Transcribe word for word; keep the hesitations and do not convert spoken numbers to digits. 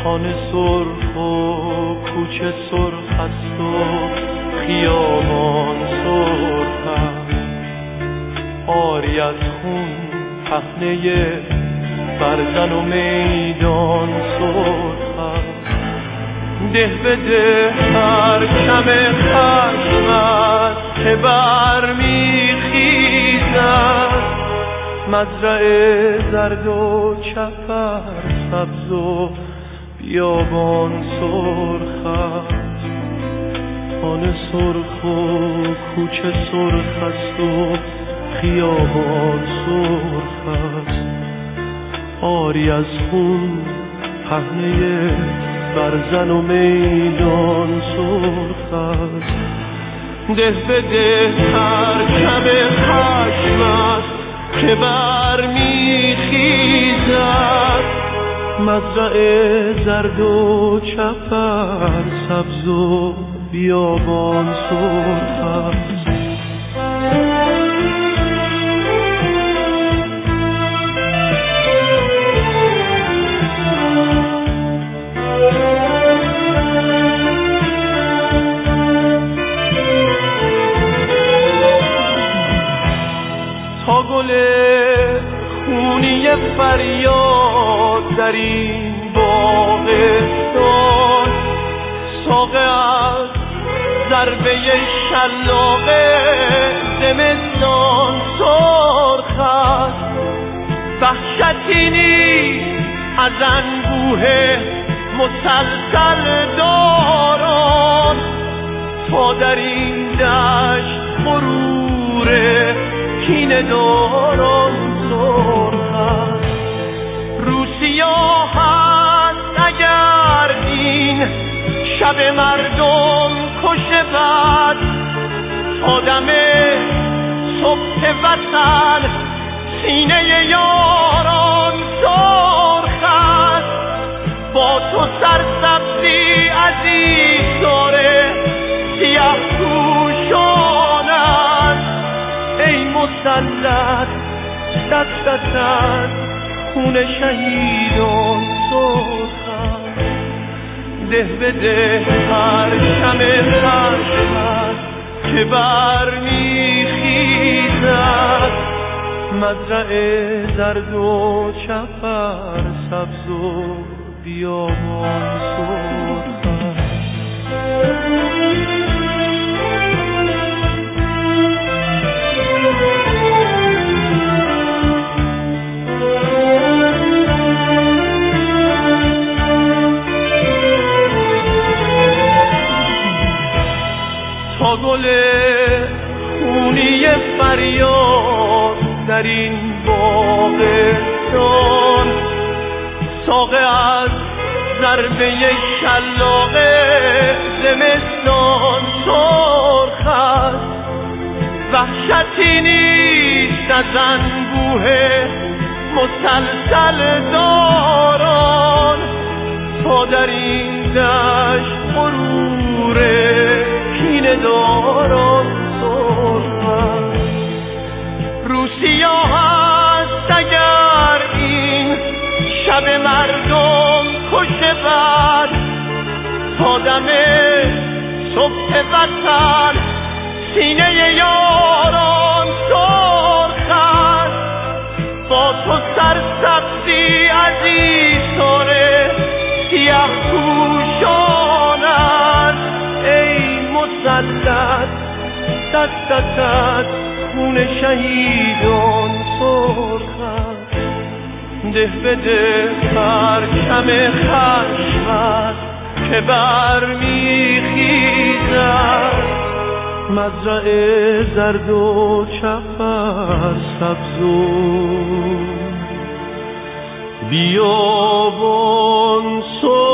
خانه سرخ و کوچه سرخ است و خیابان سرخ است، آری از خون پهنه برزن و میدان سرخ است. ده به ده پرچم خشمت که برمیخیزد، مزرعه زرد و چپر سبز و بیابان سرخ است، خانه سرخ و کوچه سرخ است و خیابان سرخ است، آری از خون پهنه برزن و میدان سرخ است. ده به ده پرچم خشمت که برمیخیزد، مزرعه زرد و چپر سبز و بیابان سرخ است. تا گل خونی فریاد در این باغستان، ساقه از ضربه شلاق زمستان سرخ است. وحشتی نیست از انبوه مسلسل داران، تا در این دشت غروره کینه داران سرخ است. روسیا هست اگر این شب مردم کشته بد، آدم صبح وطن سینه یاران سرخ است. با تو سرسبزی عزیز داره سیاه پوشان است، ای مسلط دست دست خون شهیدان سرخ است. ده به ده پرچم خشمت که برمیخیزد، مزرعه زرد و چپر سبز و بیابان سرخ است. تا گل خونی فریاد در این باغستان، ساقه از ضربه شلاق زمستان سرخ است. وحشتی نیست از انبوه مسلسل داران، تا در این دشت غروره کینه داران سرخ است. روسیا هست اگر این شب مردم کشته بد، تا دم صبح وطن سینه یاران سرخ است. با تو سرسبزی عزیز داره سیاه پوشان است، ای مسلط دست دست خون شهیدان سرخ است. ده به ده پرچم خشمت که برمیخیزد، مزرعه زرد و چپر سبز و بیابان سرخ